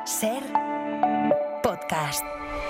SER Podcast.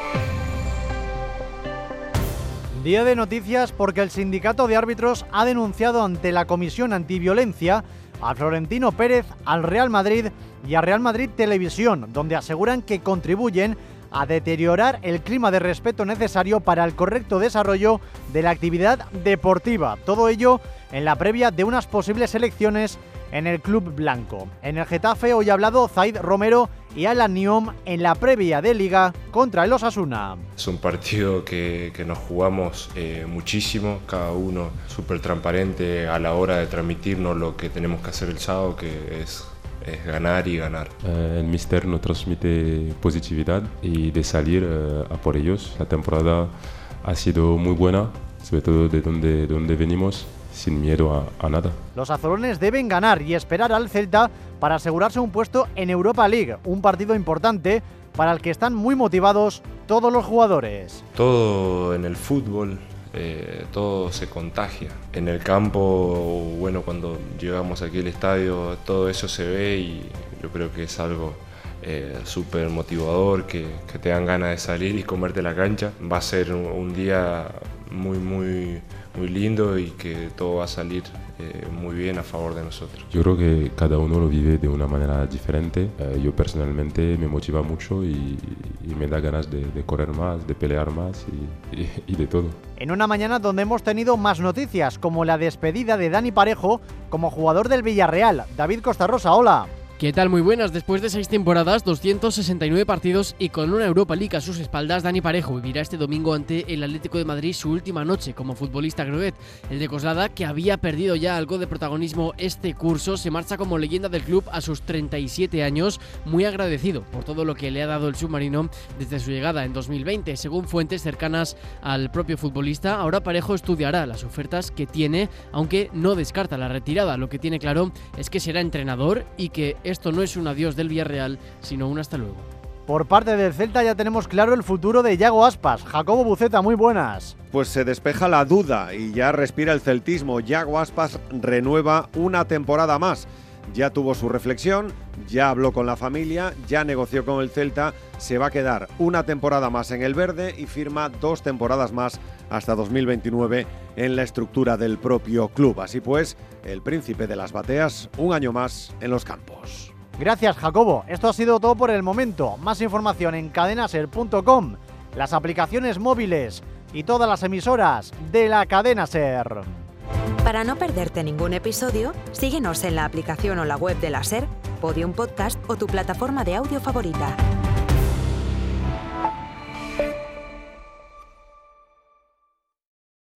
Día de noticias porque el sindicato de árbitros ha denunciado ante la Comisión Antiviolencia a Florentino Pérez, al Real Madrid y a Real Madrid Televisión, donde aseguran que contribuyen a deteriorar el clima de respeto necesario para el correcto desarrollo de la actividad deportiva. Todo ello en la previa de unas posibles elecciones en el club blanco. En el Getafe hoy ha hablado Zaid Romero y Alan Nyom en la previa de Liga contra el Osasuna. Es un partido que nos jugamos muchísimo, cada uno súper transparente a la hora de transmitirnos lo que tenemos que hacer el sábado, que es ganar y ganar. El míster nos transmite positividad y de salir a por ellos. La temporada ha sido muy buena, sobre todo de donde venimos, sin miedo a nada. Los azulones deben ganar y esperar al Celta para asegurarse un puesto en Europa League, un partido importante para el que están muy motivados todos los jugadores. Todo en el fútbol, todo se contagia. En el campo, bueno, cuando llegamos aquí al estadio, todo eso se ve y yo creo que es algo súper motivador, que te dan ganas de salir y comerte la cancha. Va a ser un día muy lindo y que todo va a salir muy bien a favor de nosotros. Yo creo que cada uno lo vive de una manera diferente. Yo personalmente me motiva mucho y me da ganas de correr más, de pelear más y de todo. En una mañana donde hemos tenido más noticias, como la despedida de Dani Parejo como jugador del Villarreal. David Costarrosa, hola. ¿Qué tal? Muy buenas. Después de 6 temporadas, 269 partidos y con una Europa League a sus espaldas, Dani Parejo vivirá este domingo ante el Atlético de Madrid su última noche como futbolista groguet. El de Coslada, que había perdido ya algo de protagonismo este curso, se marcha como leyenda del club a sus 37 años, muy agradecido por todo lo que le ha dado el submarino desde su llegada en 2020. Según fuentes cercanas al propio futbolista, ahora Parejo estudiará las ofertas que tiene, aunque no descarta la retirada. Lo que tiene claro es que será entrenador y que esto no es un adiós del Villarreal, sino un hasta luego. Por parte del Celta ya tenemos claro el futuro de Yago Aspas. Jacobo Buceta, muy buenas. Pues se despeja la duda y ya respira el celtismo. Yago Aspas renueva una temporada más. Ya tuvo su reflexión, ya habló con la familia, ya negoció con el Celta, se va a quedar una temporada más en el verde y firma 2 temporadas más hasta 2029 en la estructura del propio club. Así pues, el príncipe de las bateas, un año más en los campos. Gracias, Jacobo. Esto ha sido todo por el momento. Más información en cadenaser.com, las aplicaciones móviles y todas las emisoras de la cadena SER. Para no perderte ningún episodio, síguenos en la aplicación o la web de la SER, Podium Podcast o tu plataforma de audio favorita.